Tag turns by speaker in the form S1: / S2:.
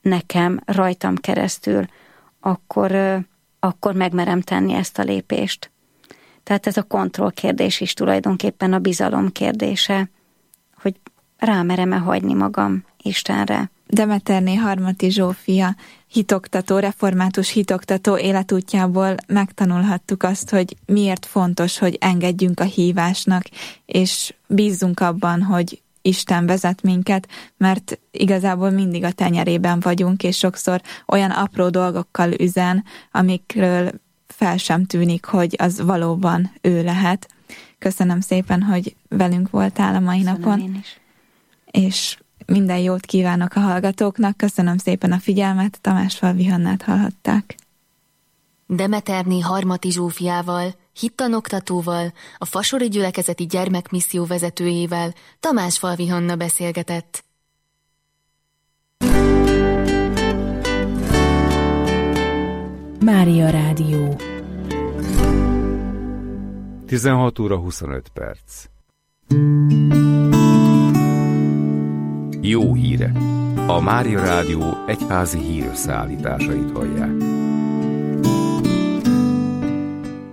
S1: nekem, rajtam keresztül, akkor megmerem tenni ezt a lépést. Tehát ez a kontroll kérdés is tulajdonképpen a bizalom kérdése, hogy rámerem-e hagyni magam Istenre.
S2: Demeterné Harmati Zsófia hitoktató, református hitoktató életútjából megtanulhattuk azt, hogy miért fontos, hogy engedjünk a hívásnak, és bízzunk abban, hogy Isten vezet minket, mert igazából mindig a tenyerében vagyunk, és sokszor olyan apró dolgokkal üzen, amikről fel sem tűnik, hogy az valóban ő lehet. Köszönöm szépen, hogy velünk voltál a mai napon.
S1: Én is.
S2: És minden jót kívánok a hallgatóknak. Köszönöm szépen a figyelmet. Tamásfalvi Hannát hallhatták.
S3: Demeterné Harmati Zsófiával, hittanoktatóval, a Fasori Gyülekezeti Gyermekmisszió vezetőjével Tamásfalvi Hanna beszélgetett.
S4: Mária Rádió
S5: 16 óra 25 perc. Jó hírek! A Mária Rádió egyházi hírösszeállításait hallják.